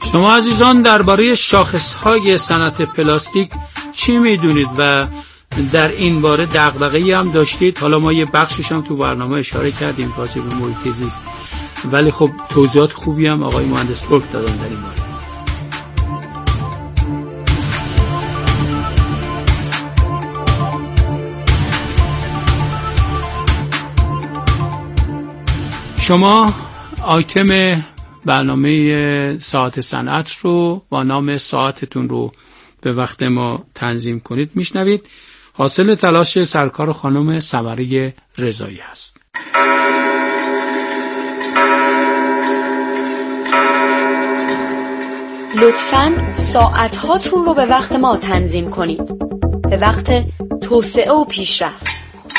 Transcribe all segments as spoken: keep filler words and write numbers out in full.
شما عزیزان درباره شاخص‌های صنعت پلاستیک چی میدونید و در این باره دغدغه‌ای هم داشتید؟ حالا ما یه بخشش هم تو برنامه اشاره کردیم راجع به محیط زیست، ولی خب توضیحات خوبی هم آقای مهندس ترک دادن در این باره. شما آیتم برنامه ساعت صنعت رو با نام ساعتتون رو به وقت ما تنظیم کنید میشنوید. حاصل تلاش سرکار خانم سمره رضایی است. لطفاً ساعت هاتون رو به وقت ما تنظیم کنید، به وقت توسعه و پیشرفت.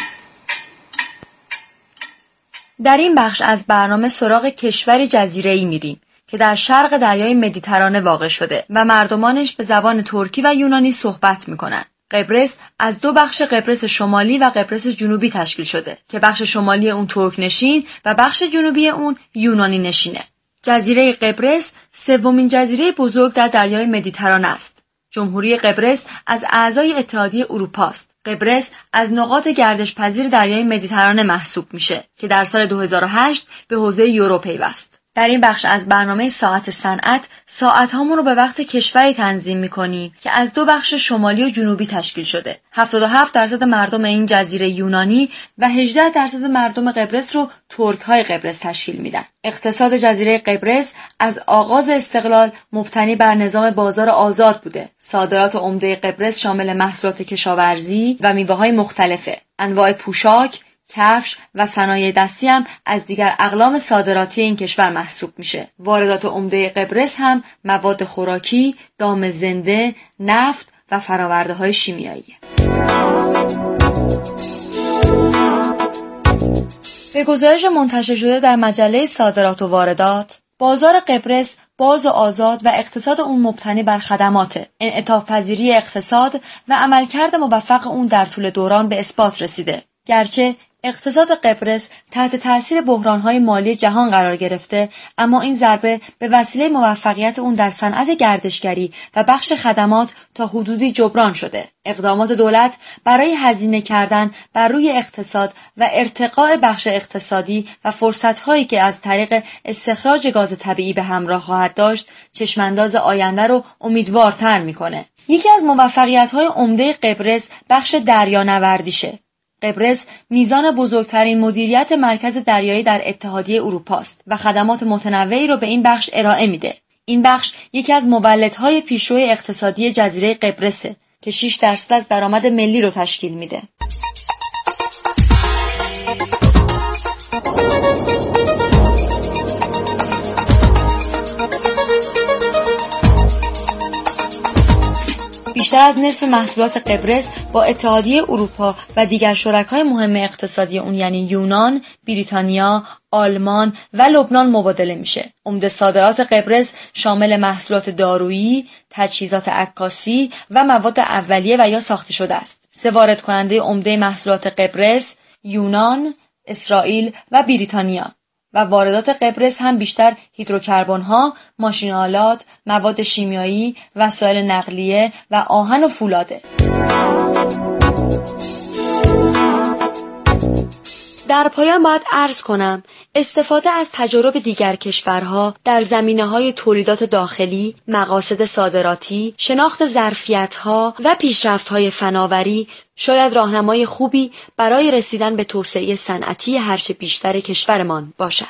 در این بخش از برنامه سراغ کشوری جزیره‌ای میریم که در شرق دریای مدیترانه واقع شده و مردمانش به زبان ترکی و یونانی صحبت میکنن. قبرس از دو بخش قبرس شمالی و قبرس جنوبی تشکیل شده که بخش شمالی اون ترک نشین و بخش جنوبی اون یونانی نشینه. جزیره قبرس سومین جزیره بزرگ در دریای مدیترانه است. جمهوری قبرس از اعضای اتحادیه اروپا است. قبرس از نقاط گردشپذیر دریای مدیترانه محسوب میشه که در سال دو هزار و هشت به حوزه یورو پیوست. در این بخش از برنامه ساعت صنعت ساعت هامون رو به وقت کشوری تنظیم میکنیم که از دو بخش شمالی و جنوبی تشکیل شده. هفتاد و هفت درصد مردم این جزیره یونانی و هجده درصد مردم قبرس رو ترک های قبرس تشکیل میدن. اقتصاد جزیره قبرس از آغاز استقلال مبتنی بر نظام بازار آزاد بوده. صادرات عمده قبرس شامل محصولات کشاورزی و میوه‌های مختلفه. انواع پوشاک، کفش و صنایع دستی هم از دیگر اقلام صادراتی این کشور محسوب میشه. واردات عمده قبرس هم مواد خوراکی، دام زنده، نفت و فراورده های شیمیایی. به گزارش منتشر شده در مجله صادرات و واردات، بازار قبرس باز و آزاد و اقتصاد اون مبتنی بر خدمات. انعطاف پذیری اقتصاد و عملکرد موفق اون در طول دوران به اثبات رسیده. گرچه اقتصاد قبرس تحت تأثیر بحران‌های مالی جهان قرار گرفته، اما این ضربه به وسیله موفقیت اون در صنعت گردشگری و بخش خدمات تا حدودی جبران شده. اقدامات دولت برای هزینه کردن بر روی اقتصاد و ارتقاء بخش اقتصادی و فرصت‌هایی که از طریق استخراج گاز طبیعی به همراه خواهد داشت، چشمانداز آینده رو امیدوارتر می‌کنه. یکی از موفقیت‌های عمده قبرس بخش دریانوردیشه. قبرس میزان بزرگترین مدیریت مرکز دریایی در اتحادیه اروپا است و خدمات متنوعی را به این بخش ارائه میده. این بخش یکی از مولدهای پیشرو اقتصادی جزیره قبرسه که شش درصد از درآمد ملی رو تشکیل میده. بیشتر از نصف محصولات قبرس با اتحادیه اروپا و دیگر شرکای مهم اقتصادی اون یعنی یونان، بریتانیا، آلمان و لبنان مبادله میشه. عمده صادرات قبرس شامل محصولات دارویی، تجهیزات عکاسی و مواد اولیه و یا ساخته شده است. سه وارد کننده عمده محصولات قبرس یونان، اسرائیل و بریتانیا و واردات قبرس هم بیشتر هیدروکربن‌ها، ماشین‌آلات، مواد شیمیایی، وسایل نقلیه و آهن و فولاده. در پایان باید عرض کنم استفاده از تجارب دیگر کشورها در زمینه‌های تولیدات داخلی، مقاصد صادراتی، شناخت ظرفیت‌ها و پیشرفت‌های فناوری شاید راهنمای خوبی برای رسیدن به توسعه صنعتی هرچه بیشتر کشورمان باشد.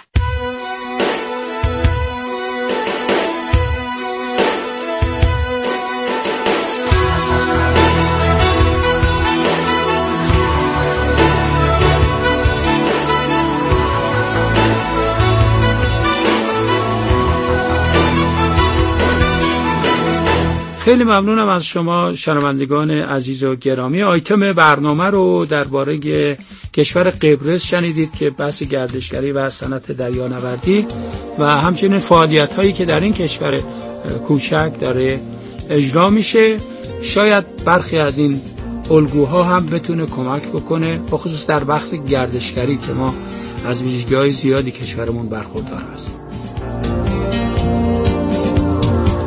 خیلی ممنونم از شما شنوندگان عزیز و گرامی. آیتم برنامه رو درباره کشور قبرس شنیدید که بحث گردشگری و صنعت دریانوردی و همچنین فعالیت‌هایی که در این کشور کوچک داره اجرا میشه. شاید برخی از این الگوها هم بتونه کمک بکنه، بخصوص در بحث گردشگری که ما از ویژگی‌های زیادی کشورمون برخوردار هست.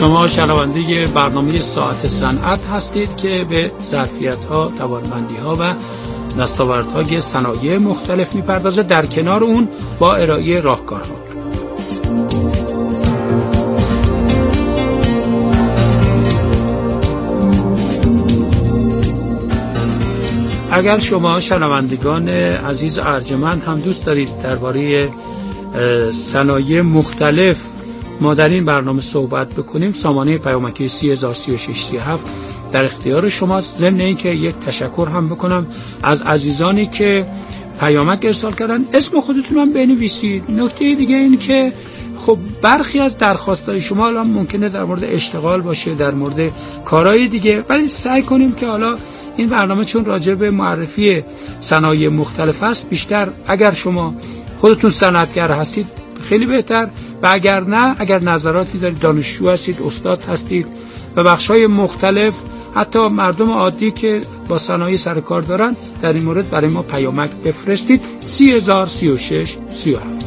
شما شنونده برنامه ساعت صنعت هستید که به ظرفیت‌ها، توانمندی‌ها و دستاوردهای صنایع مختلف می‌پردازه، در کنار اون با ارائه راهکارها. اگر شما شنوندگان عزیز ارجمند هم دوست دارید درباره صنایع مختلف ما در این برنامه صحبت بکنیم، سامانه پیامکی سی هزار سی و شش سی و هفت در اختیار شماست. ضمن اینکه یک تشکر هم بکنم از عزیزانی که پیامک ارسال کردن، اسم خودتون هم بنویسید. نکته دیگه این که خب برخی از درخواستای شما الان ممکنه در مورد اشتغال باشه، در مورد کارهای دیگه، ولی سعی کنیم که حالا این برنامه چون راجع به معرفی صنایع مختلف است، بیشتر اگر شما خودتون صنعتگر هستید خیلی بهتر، و اگر نه، اگر نظراتی دارید، دانشجو هستید، استاد هستید و بخش‌های مختلف، حتی مردم عادی که با صنایع سر کار دارن، در این مورد برای ما پیامک بفرستید. سی هزار سی و شش سی و هفت.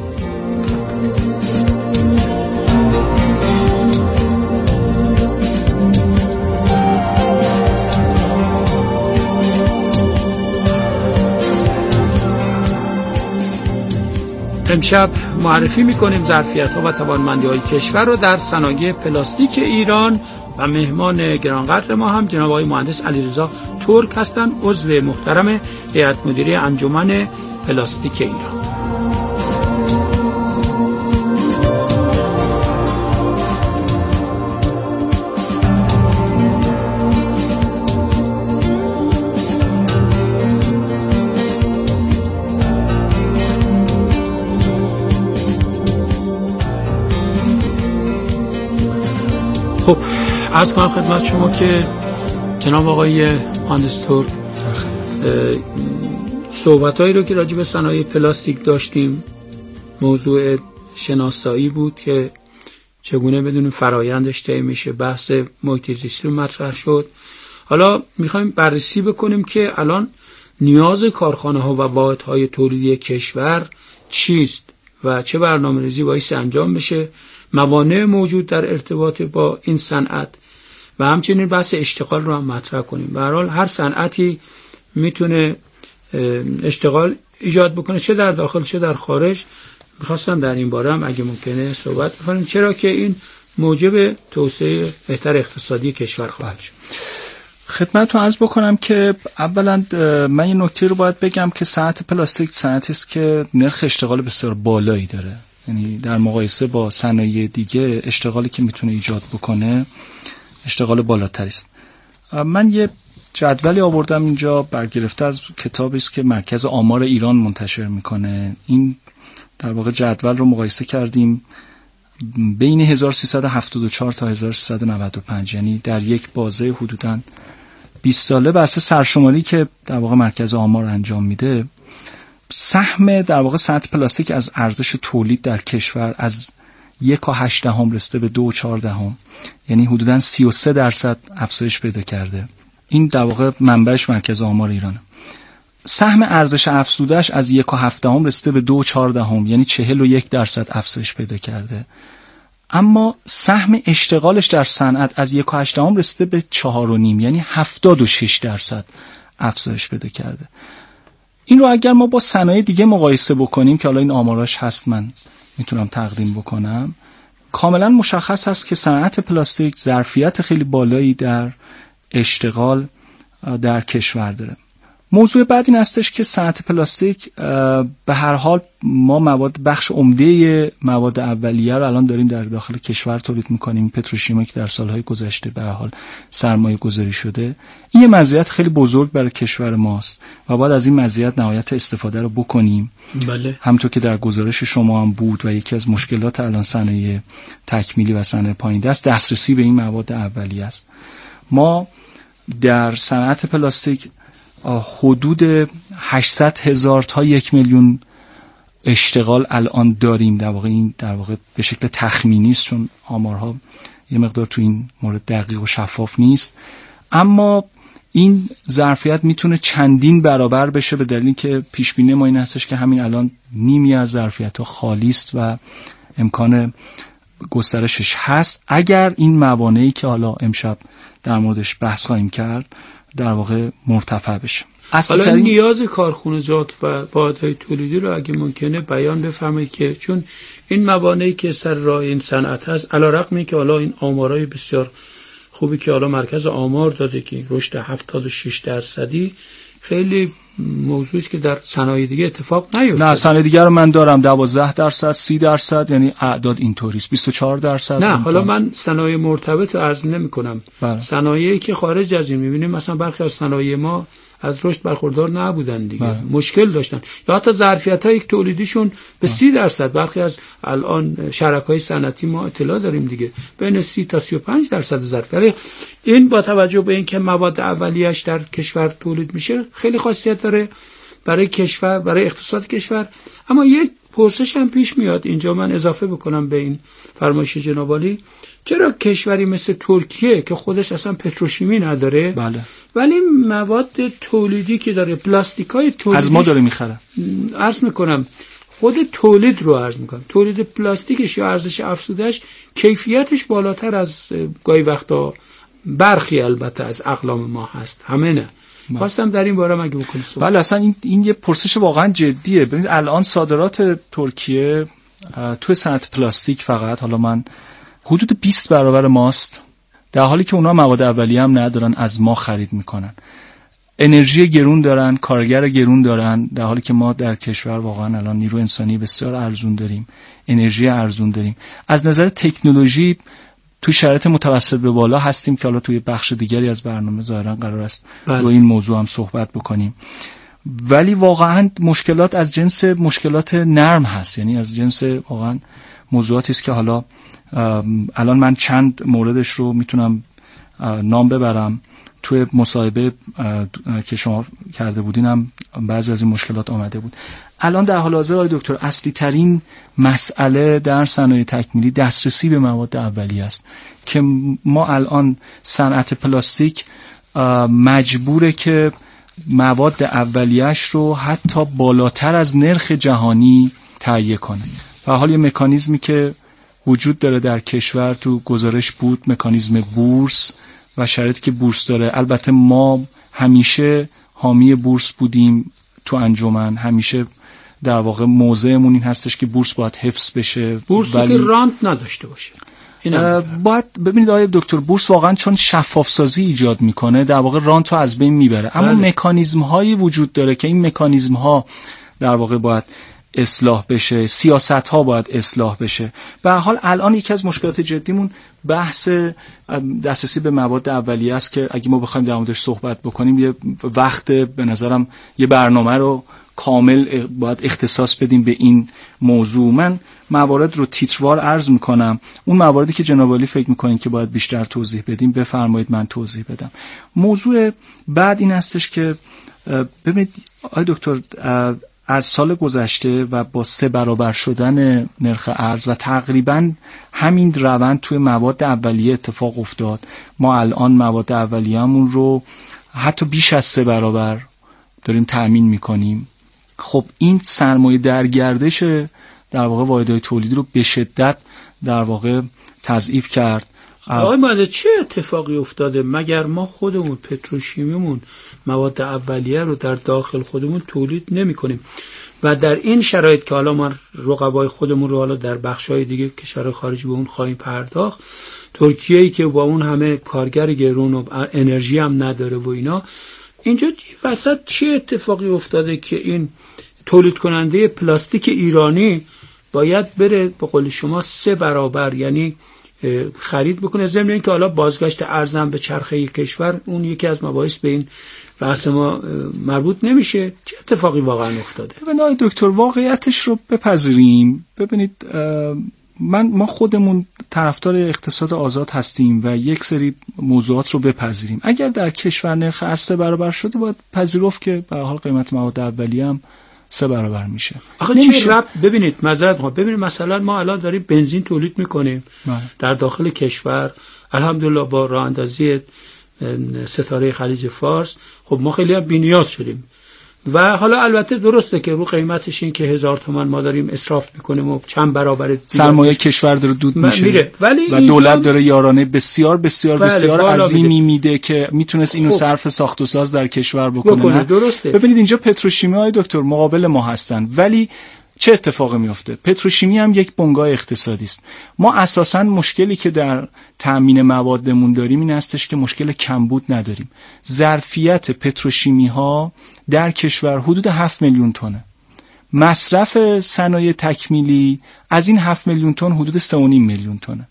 امشب معرفی میکنیم ظرفیت‌ها و توانمندی‌های کشور رو در صنایع پلاستیک ایران و مهمان گرانقدر ما هم جناب آقای مهندس علیرضا ترک هستند، عضو محترم هیئت مدیره انجمن پلاستیک ایران. خب عرض کنم خدمت شما که جناب آقای مهندس ترک صحبتایی رو که راجع به صنایع پلاستیک داشتیم، موضوع شناسایی بود که چگونه بدونیم فرایندش طی میشه، بحث محیط زیستی مطرح شد. حالا میخوایم بررسی بکنیم که الان نیاز کارخانه ها و واحدهای تولیدی کشور چیست و چه برنامه‌ریزی بایستی انجام بشه، موانع موجود در ارتباط با این صنعت و همچنین بحث اشتغال رو هم مطرح کنیم. به هر حال هر صنعتی میتونه اشتغال ایجاد بکنه، چه در داخل چه در خارج. میخواستم در این باره هم اگه ممکنه صحبت بکنیم، چرا که این موجب توسعه بهتر اقتصادی کشور خواهد شد. خدمتتون عرض بکنم که اولا من یه نکته رو باید بگم که صنعت پلاستیک صنعتی است که نرخ اشتغال بسیار بالایی داره، یعنی در مقایسه با صنایع دیگه اشتغالی که میتونه ایجاد بکنه اشتغال بالاتری است. من یه جدولی آوردم اینجا برگرفته از کتابی است که مرکز آمار ایران منتشر میکنه. این در واقع جدول رو مقایسه کردیم بین هزار و سیصد و هفتاد و چهار تا هزار و سیصد و نود و پنج، یعنی در یک بازه حدوداً بیست ساله بر اساس سرشماری که در واقع مرکز آمار انجام میده. سهم در واقع صنعت پلاستیک از ارزش تولید در کشور از یک و هشت دهم رسیده به دو و چهار دهم، یعنی حدوداً سی و سه درصد افزایش پیدا کرده. این در واقع منبعش مرکز آمار ایرانه. سهم ارزش افزوده‌اش از یک و هفت دهم رسیده به دو و چهار دهم، یعنی چهل و یک درصد افزایش پیدا کرده. اما سهم اشتغالش در صنعت از یک و هشت دهم رسیده به چهار و نیم، یعنی هفتاد و شش درصد افزایش پیدا کرده. این رو اگر ما با صنایع دیگه مقایسه بکنیم که حالا این آماراش هست، من میتونم تقدیم بکنم، کاملا مشخص هست که صنعت پلاستیک ظرفیت خیلی بالایی در اشتغال در کشور داره. موضوع بعد این هستش که صنعت پلاستیک به هر حال ما مواد بخش عمده مواد اولیه رو الان داریم در داخل کشور تولید میکنیم، پتروشیمی که در سالهای گذشته به هر حال سرمایه گذاری شده. این یه مزیت خیلی بزرگ برای کشور ماست و باید از این مزیت نهایت استفاده رو بکنیم. بله. همونطور که در گزارش شما هم بود و یکی از مشکلات الان صنایع تکمیلی و صنایع پایین دست دسترسی به این مواد اولیه است. ما در صنعت پلاستیک حدود هشتصد هزار تا یک میلیون اشتغال الان داریم. در واقع این در واقع به شکل تخمینی است، چون آمارها یه مقدار تو این مورد دقیق و شفاف نیست، اما این ظرفیت میتونه چندین برابر بشه به دلیل که پیش بینی ما این هستش که همین الان نیمی از ظرفیت‌ها خالی است و امکان گسترشش هست اگر این موانعی که حالا امشب در موردش بحث خواهیم کرد در واقع مرتفع بشه. حالا ترین... نیاز کارخانجات و واحدهای تولیدی رو اگه ممکنه بیان بفرمایید که چون این موانعی که سر راه این صنعت هست علیرغم اینکه حالا این آمارای بسیار خوبی که حالا مرکز آمار داده که رشد هفتاد و شش درصدی خیلی موضوعی است که در صنایع دیگه اتفاق نیفتاده. نه صنایع دیگه رو من دارم دوازده درصد سی درصد یعنی اعداد اینطوری است بیست و چهار درصد. نه حالا من صنایع مرتبط رو عرض نمی‌کنم. صنایعی که خارج از این می‌بینیم مثلا برخی از صنایع ما از رشد برخوردار نبودن دیگه بله. مشکل داشتن یا حتی ظرفیت‌های یک تولیدیشون به سی درصد برخی از الان شرکای صنعتی ما اطلاع داریم دیگه بین سی تا سی و پنج درصد ظرفیت. این با توجه به اینکه مواد اولیه‌اش در کشور تولید میشه خیلی خاصیت داره برای کشور برای اقتصاد کشور. اما یک پرسش هم پیش میاد اینجا من اضافه بکنم به این فرمایش جناب عالی، چرا کشوری مثل ترکیه که خودش اصلا پتروشیمی نداره بله. ولی مواد تولیدی که داره پلاستیکای تولیدی از ما داره میخره، عرض میکنم خود تولید رو عرض میکنم تولید پلاستیکش یا ارزش افزودهش کیفیتش بالاتر از گاهی وقتا برخی البته از اقلام ما هست، همه نه. خواستم در این باره مگه بکنید. بله اصلا این این یه پرسش واقعا جدیه. ببینید الان صادرات ترکیه توی صنعت پلاستیک فقط حالا من حدود بیست برابر ماست، در حالی که اونا مواد اولیه هم ندارن از ما خرید میکنن. انرژی گرون دارن، کارگر گرون دارن، در حالی که ما در کشور واقعا الان نیرو انسانی بسیار ارزون داریم، انرژی ارزون داریم. از نظر تکنولوژی تو شرایط متوسط به بالا هستیم که حالا توی بخش دیگری از برنامه ظاهرا قرار است با این موضوع هم صحبت بکنیم. ولی واقعا مشکلات از جنس مشکلات نرم هست، یعنی از جنس واقعا موضوعاتی است که حالا الان من چند موردش رو میتونم نام ببرم. توی مصاحبه که شما کرده بودین هم بعضی از این مشکلات آمده بود. الان در حال حاضر آقای دکتر اصلی ترین مسئله در صنایع تکمیلی دسترسی به مواد اولیه است که ما الان صنعت پلاستیک مجبوره که مواد اولیه‌اش رو حتی بالاتر از نرخ جهانی تهیه کنه. و حال یه مکانیزمی که وجود داره در کشور تو گزارش بود مکانیزم بورس و شرایطی که بورس داره. البته ما همیشه حامی بورس بودیم تو انجمن، همیشه در واقع موضعمون این هستش که بورس باید حفظ بشه، بورس که رانت نداشته باشه. باید ببینید آقای دکتر بورس واقعا چون شفاف سازی ایجاد میکنه در واقع رانت رو از بین میبره، اما بله. مکانیزم هایی وجود داره که این مکانیزم ها در واقع باید اصلاح بشه، سیاست ها باید اصلاح بشه. به هر حال الان یکی از مشکلات جدیمون بحث دسترسی به مواد اولیه است که اگه ما بخوایم در موردش صحبت بکنیم یه وقت به نظرم یه برنامه رو کامل باید اختصاص بدیم به این موضوع. من موارد رو تیتروار عرض میکنم، اون مواردی که جناب عالی فکر میکنین که باید بیشتر توضیح بدیم بفرمایید من توضیح بدم. موضوع بعد این هستش که ببینید آقای دکتر از سال گذشته و با سه برابر شدن نرخ ارز و تقریبا همین روند توی مواد اولیه اتفاق افتاد. ما الان مواد اولیه‌مون رو حتی بیش از سه برابر داریم تأمین میکنیم. خب این سرمایه در گردش در واقع واحدهای تولیدی رو به شدت در واقع تضعیف کرد. آقای مهندس چه اتفاقی افتاده؟ مگر ما خودمون پتروشیمیمون مواد اولیه رو در داخل خودمون تولید نمی کنیم و در این شرایط که حالا ما رقبای خودمون رو حالا در بخش‌های دیگه کشور خارجی به اون خواهیم پرداخت، ترکیه‌ای که با اون همه کارگر گرون و انرژی هم نداره و اینا، اینجا وسط چه اتفاقی افتاده که این تولید کننده پلاستیک ایرانی باید بره به قول شما سه برابر یعنی خرید بکنه، ضمن اینکه حالا بازگشت ارزم به چرخه کشور اون یکی از مباحث به این بحث ما مربوط نمیشه. چه اتفاقی واقعا افتاده؟ ببینید دکتر واقعیتش رو بپذیریم. ببینید من ما خودمون طرفدار اقتصاد آزاد هستیم و یک سری موضوعات رو بپذیریم. اگر در کشور نرخ ارز سه برابر شده باید پذیرفت که به هر حال قیمت مواد اولیه هم سه برابر میشه. آخه چه ربط؟ ببینید معذرت میخوام، ببینید مثلا ما الان داریم بنزین تولید میکنیم در داخل کشور، الحمدلله با راه اندازی ستاره خلیج فارس خب ما خیلی هم بی‌نیاز شدیم و حالا البته درسته که رو قیمتش این که هزار تومان ما داریم اسراف میکنیم و چند برابر سرمایه کشور داره دود میشه میره. ولی و دولت داره یارانه بسیار بسیار بله بسیار عظیمی میده که میتونست اینو خب. صرف ساخت و ساز در کشور بکنه, بکنه. درسته. ببینید اینجا پتروشیمی های دکتر مقابل ما هستن، ولی چه اتفاقی میفته؟ پتروشیمی هم یک بنگاه اقتصادی است. ما اساساً مشکلی که در تامین موادمون داریم این هستش که مشکل کمبود نداریم. ظرفیت پتروشیمی ها در کشور حدود هفت میلیون تنه. مصرف صنایع تکمیلی از این هفت میلیون تن حدود سه و نیم میلیون تنه.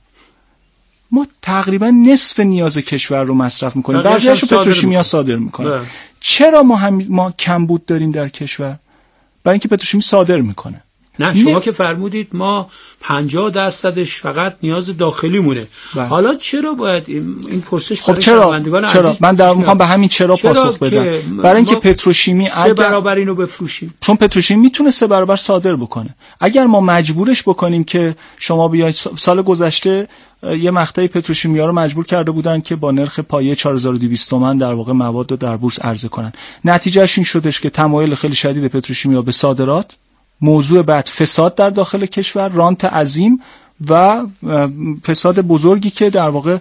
ما تقریبا نصف نیاز کشور رو مصرف میکنیم، بقیه‌اشو پتروشیمی ها صادر میکنن. چرا ما هم ما کمبود داریم در کشور؟ برای اینکه پتروشیمی صادر میکنه. نه شما نه. که فرمودید ما پنجاه درصدش فقط نیاز داخلی مونه. بله. حالا چرا باید این, این پرسش خب چرا چرا من در میخوام به همین چرا, چرا پاسخ بدم. برای اینکه پتروشیمی سه اگر... برابر اینو بفروشیم، چون پتروشیمی میتونه سه برابر صادر بکنه. اگر ما مجبورش بکنیم که شما بیاید، سال گذشته یه مقطعی پتروشیمی‌ها رو مجبور کرده بودن که با نرخ پایه چهار هزار و دویست تومان در واقع مواد رو در بورس عرضه کنن. نتیجهش این شدش که تمایل خیلی شدید پتروشیمی‌ها به صادرات، موضوع بعد فساد در داخل کشور، رانت عظیم و فساد بزرگی که در واقع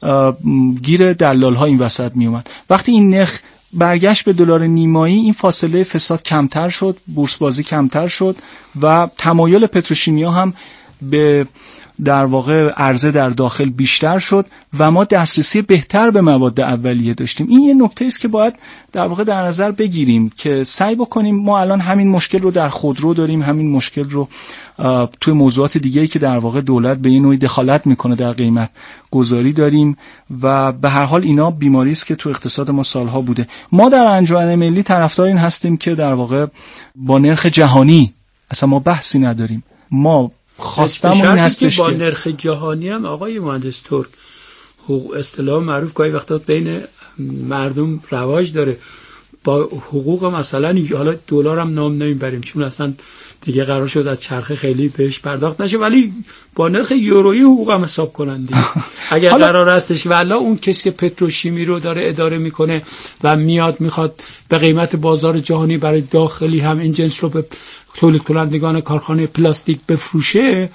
گیر دلال‌ها این وسط می اومد. وقتی این نرخ برگشت به دلار نیمایی، این فاصله فساد کمتر شد، بورس بازی کمتر شد و تمایل پتروشیمی‌ها هم به در واقع عرضه در داخل بیشتر شد و ما دسترسی بهتر به مواد اولیه داشتیم. این یه نکته است که باید در واقع در نظر بگیریم که سعی بکنیم. ما الان همین مشکل رو در خودرو داریم، همین مشکل رو توی موضوعات دیگه‌ای که در واقع دولت به این نوعی دخالت میکنه در قیمت گذاری داریم و به هر حال اینا بیماری است که تو اقتصاد ما سالها بوده. ما در انجمن ملی طرفدار این هستیم که در واقع با نرخ جهانی اصلا ما بحثی نداریم. ما خواستم این هستش که با نرخ جهانی هم آقای مهندس ترک حقوق اصطلاح معروف گاهی وقتا بین مردم رواج داره، با حقوق مثلا حالا دلار هم نام نمیبریم چون اصلا دیگه قرار شد از چرخه خیلی بهش پرداخت نشه، ولی با نرخ یورویی حقوق هم حساب کنن دیگه. اگر قرار هستش که والا اون کسی که پتروشیمی رو داره اداره میکنه و میاد میخواد به قیمت بازار جهانی برای داخلی هم این جنس رو به تولید کنندگان کارخانه پلاستیک بفروشه،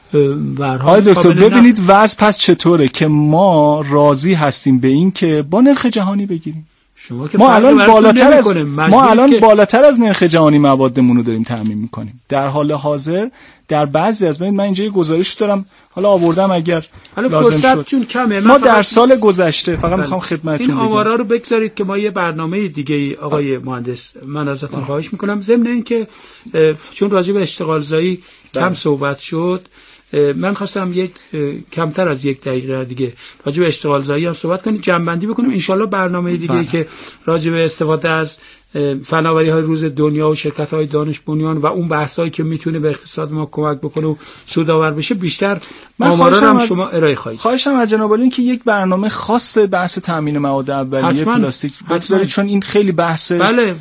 آقای دکتر ببینید وضع پس چطوره که ما راضی هستیم به این که با نرخ جهانی بگیریم. شما که ما الان بالاتر از ما الان که... بالاتر از نرخ جهانی موادمون رو داریم تامین میکنیم در حال حاضر. در بعضی از ببینید من اینجا یه گزارش دارم، حالا آوردم اگر لازم شد. چون کمه ما در سال گذشته فقط میخوام خدمتتون بگم این آمارا رو بگذارید که ما یه برنامه دیگه آقای مهندس من ازتون خواهش میکنم، ضمن اینکه چون راجع به اشتغال زایی کم صحبت شد، من خواستم یک کمتر از یک دقیقه دیگه راجع به اشتغال زایی هم صحبت کنیم، جنبندی بکنیم. انشالله برنامه دیگه بله. که راجع به استفاده از فناوری های روز دنیا و شرکت های دانش بنیان و اون بحثایی که میتونه به اقتصاد ما کمک بکنه و سودآور بشه بیشتر آمارا هم شما ارائه خواهید. خواهشم از جناب عالی که یک برنامه خاص بحث تامین مواد اولیه پلاستیک بگذارید، چون این خیلی بحث بله.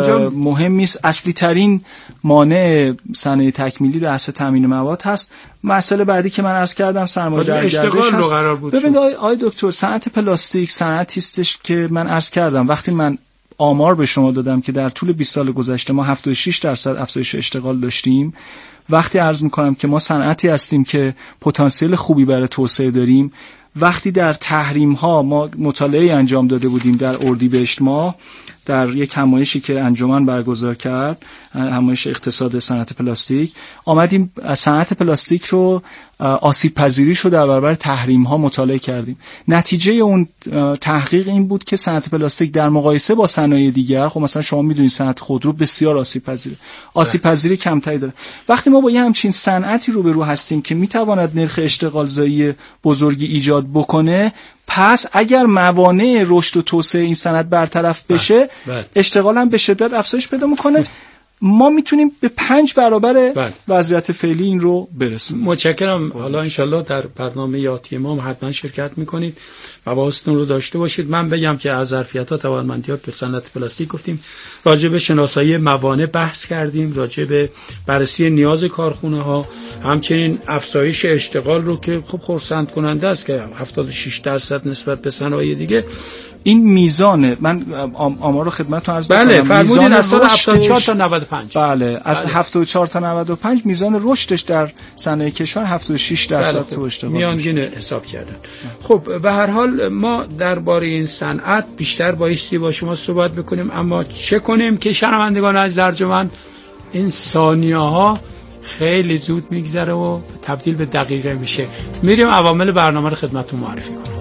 مهمی است. اصلی ترین مانع صنایع تکمیلی بحث تامین مواد هست. مسئله بعدی که من عرض کردم سرمایه در گردش هست. ببینید آقای دکتر، صنعت پلاستیک صنعتی استش که من عرض کردم وقتی من آمار به شما دادم که در طول بیست سال گذشته ما هفتاد و شش درصد افزایش اشتغال داشتیم، وقتی عرض میکنم که ما صنعتی هستیم که پتانسیل خوبی برای توسعه داریم، وقتی در تحریم ها ما مطالعه انجام داده بودیم در اردیبهشت ماه در یک همایشی که انجمن برگزار کرد، همایش اقتصاد صنعت پلاستیک، آمدیم صنعت پلاستیک رو آسیب پذیریش رو در برابر تحریم ها مطالعه کردیم. نتیجه اون تحقیق این بود که صنعت پلاستیک در مقایسه با صنایع دیگر، خب مثلا شما میدونید صنعت خودرو بسیار آسیب پذیره، آسیب پذیری کمتری داره. وقتی ما با یه همچین صنعتی روبرو هستیم که میتواند نرخ اشتغال زایی بزرگی ایجاد بکنه، پس اگر موانع رشد و توسعه این صنعت برطرف بشه، اشتغال هم به شدت افزایش پیدا میکنه. ما میتونیم به پنج برابر بله. وضعیت فعلی این رو برسونیم. متشکرم. حالا انشالله در برنامه یاتی ما حتما شرکت میکنید و حواستون رو داشته باشید. من بگم که از ظرفیت‌ها توانمندی‌ها به صنعت پلاستیک گفتیم، راجع به شناسایی موانع بحث کردیم، راجع به بررسی نیاز کارخونه‌ها، همچنین افزایش اشتغال رو که خب خرسند کننده است که هفتاد و شش درصد نسبت به صنایع دیگه این میزان من آمار رو خدمتتون عرض بله بکنم. فرمودین از سال هفتاد و چهار تا نود و پنج. بله از بله. هفتاد و چهار تا نود و پنج میزان رشدش در صنایع کشور هفتاد و شش درصد بله. تو اشتغال میانگین حساب کردن. خب به هر حال ما درباره این صنعت بیشتر بایستی با شما صحبت بکنیم، اما چه کنیم که شنوندگان از ارجمند این ثانیه ها خیلی زود میگذره و تبدیل به دقیقه میشه. میریم عوامل برنامه رو خدمتتون معرفی کنیم.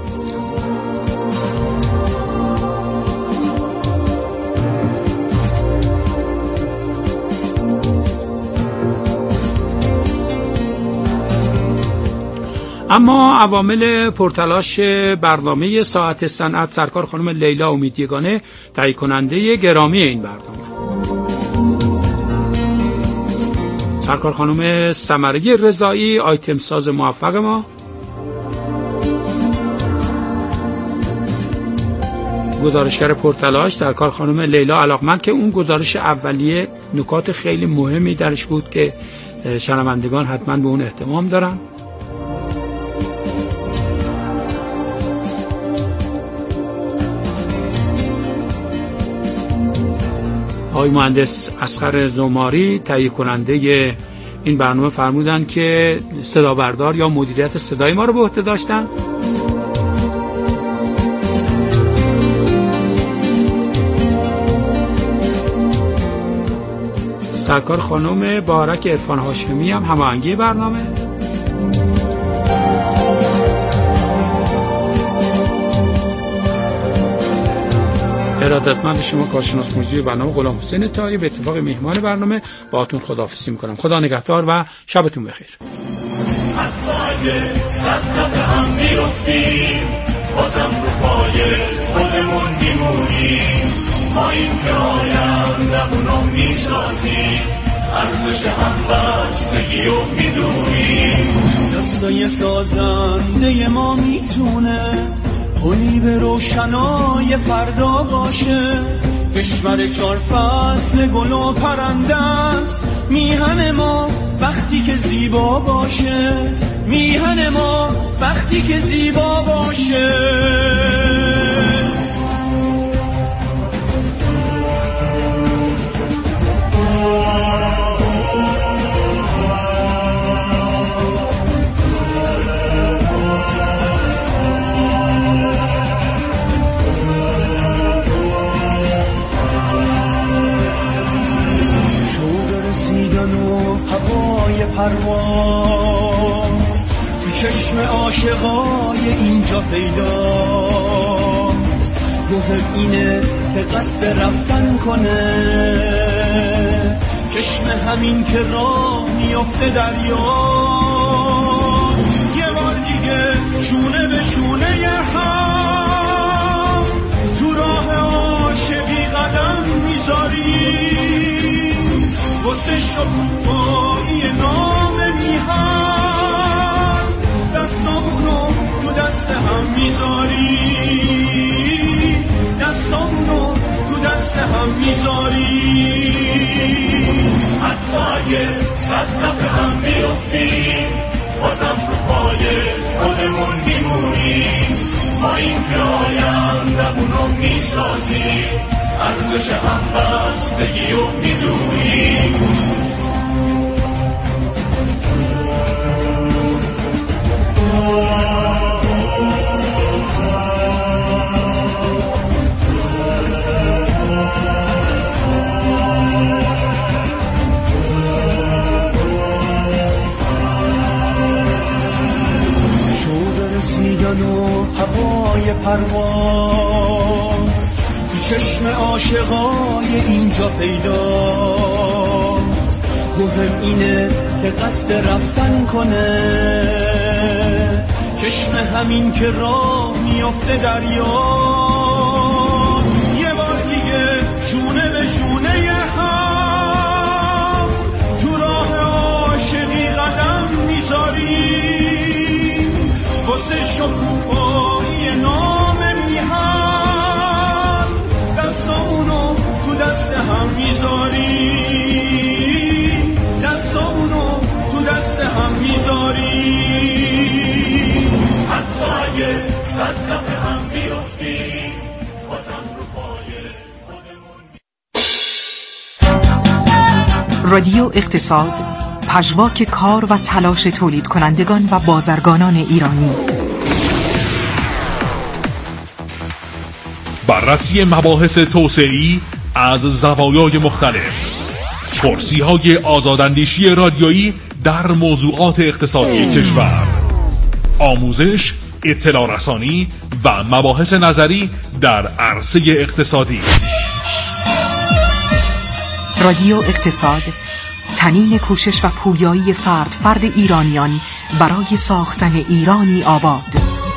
اما عوامل پرتلاش برنامه ساعت صنعت، سرکار خانم لیلا امیدیگانه تهیه کننده گرامی این برنامه، سرکار خانم ثمره رضایی آیتم ساز موفق ما، گزارشگر پرتلاش سرکار خانم لیلا علاقمند که اون گزارش اولیه نکات خیلی مهمی درش بود که شنوندگان حتما به اون اهتمام دارن. آقای مهندس اصغر زماری تهیه کننده این برنامه فرمودن که صدا بردار یا مدیریت صدای ما رو به عهده داشتن. سرکار خانم بارک عرفان هاشمی هم هماهنگی برنامه. ارادتمند شما کارشناس موضوعی برنامه غلام حسین طاهری به اتفاق میهمان برنامه باهاتون خداحافظی میکنم. خدا نگهدار و شبتون بخیر. حتی صدقه هم میرفتیم بازم رو پای خودمون میمونیم، ما این که آیندمونو میسازیم، ارزش همبستگی رو میدونیم. دستای سازنده ما میتونه پلی به روشنای فردا باشه، کشور چار فصل گل و پرنده است، میهن ما وقتی که زیبا باشه، میهن ما وقتی که زیبا باشه. پرواز تو چشم عاشقای اینجا پیداست، مهم اینه که قصد رفتن کنه، چشم همین که راه میافته دریاست، یه بار دیگه شونه به شونه هم تو راه عاشقی قدم میذاریم، واسه شکوفایی نام میهن دستامونو تو دست هم میذاریم، دستامونو تو دست هم میذاریم. حتی اگه صدقه هم میفتیم بازم رو پای خودمون میمونیم، ما این که آیندمونو میسازیم، ارزش همبستگی رو میدونیم. شوق رسیدن و هوای پرواز تو چشم عاشقای اینجا پیداست، مهم اینه که قصد رفتن کنه، چشم همین که راه میافته دریاست، یه بار دیگه شونه به شونه هم تو راه عاشقی قدم میذاریم، واسه شکوفایی نام میهن دستامونو تو دست هم میذاریم، دستامونو تو دست هم میذاریم. حتی اگه صدقه هم بیفتیم رادیو اقتصاد، پژواک کار و تلاش تولید کنندگان و بازرگانان ایرانی. بررسی مباحث توسعه‌ای از زوایای مختلف. پرسی‌های آزاداندیشی رادیویی در موضوعات اقتصادی کشور. آموزش، اطلاع رسانی و مباحث نظری در عرصه اقتصادی. رادیو اقتصاد، تنین کوشش و پویایی فرد فرد ایرانیان برای ساختن ایرانی آباد.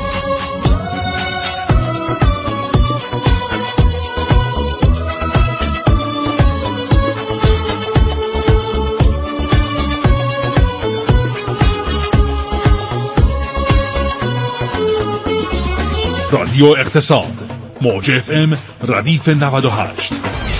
رادیو اقتصاد، موج اف ام ردیف نود و هشت.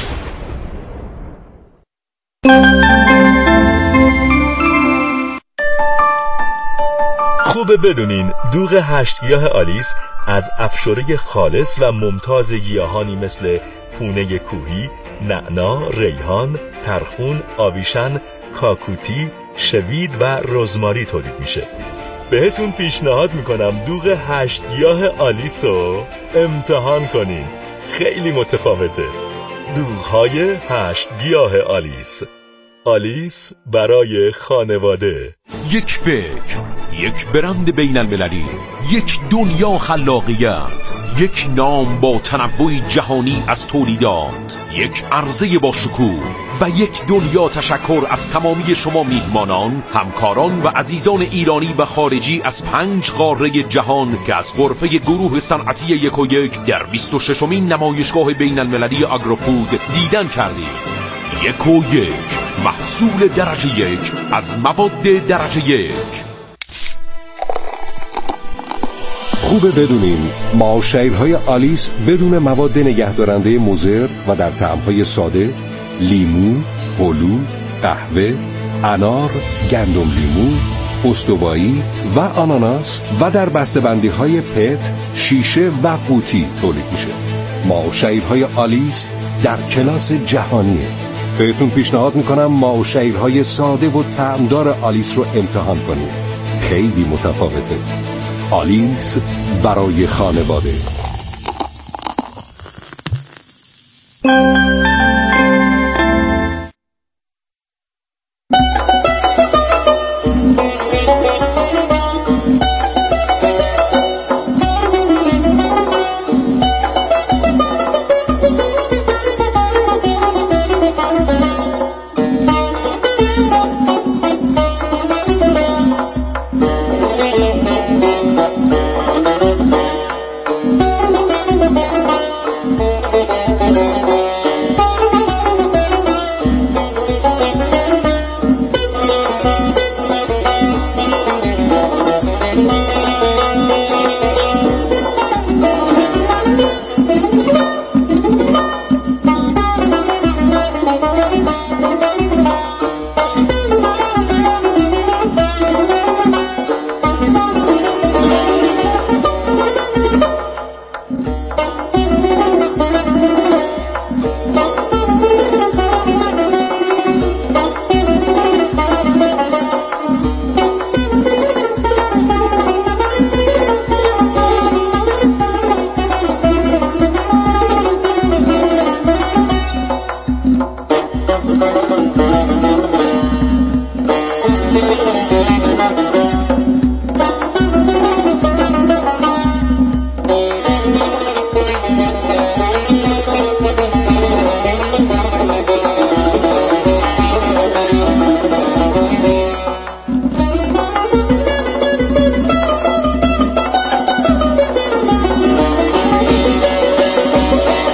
خوبه بدونین دوغ هشت گیاه آلیس از افشوره خالص و ممتاز گیاهانی مثل پونه کوهی، نعنا، ریحان، ترخون، آویشن، کاکوتی، شوید و رزماری تولید میشه. بهتون پیشنهاد میکنم دوغ هشت گیاه آلیس رو امتحان کنین. خیلی متفاوته. دوغ‌های هشت گیاه آلیس. آلیس برای خانواده. یک فکر، یک برند بین المللی، یک دنیا خلاقیت، یک نام با تنوع جهانی از تولیدات، یک عرضه با شکوه و یک دنیا تشکر از تمامی شما میهمانان، همکاران و عزیزان ایرانی و خارجی از پنج قاره جهان که از غرفه گروه صنعتی یک و یک در بیست و ششمین نمایشگاه بین المللی آگروفود دیدن کردید. یک و یک، محصول درجه یک از مواد درجه یک. خوبه بدونین معاشرهای آلیس بدون مواد نگهدارنده مضر و در طعم‌های ساده، لیمو، هلو، قهوه، انار، گندم لیمو، استوایی و آناناس و در بسته‌بندی‌های پت، شیشه و قوطی تولید میشه. معاشرهای آلیس در کلاس جهانیه. بهتون پیشنهاد میکنم معاشرهای ساده و طعمدار آلیس رو امتحان کنید. خیلی متفاوته. آلیس برای خانواده.